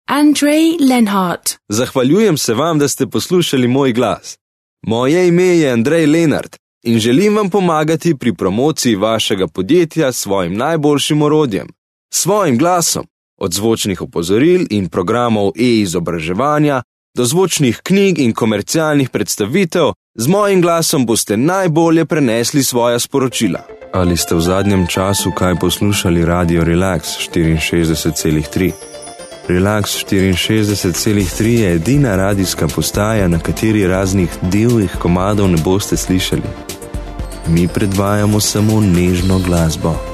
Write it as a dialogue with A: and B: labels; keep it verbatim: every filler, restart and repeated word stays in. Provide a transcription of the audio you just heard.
A: Andrej Lenhart.
B: Zahvaljujem se vam, da ste poslušali moj glas. Moje ime je Andrej Lenhart in želim vam pomagati pri promociji vašega podjetja s svojim najboljšim orodjem, svojim glasom, od zvočnih opozoril in programov e-izobraževanja do zvočnih knjig in komercialnih predstavitev. Z mojim glasom boste najbolje prenesli svoja sporočila. Ali ste v zadnjem času kaj poslušali Radio Relax štiriinšestdeset celih tri? Relax štiriinšestdeset celih tri je edina radijska postaja, na kateri raznih divjih komadov ne boste slišali. Mi predvajamo samo nežno glasbo.